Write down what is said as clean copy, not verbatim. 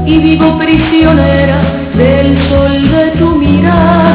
y vivo prisionera del sol de tu mirada.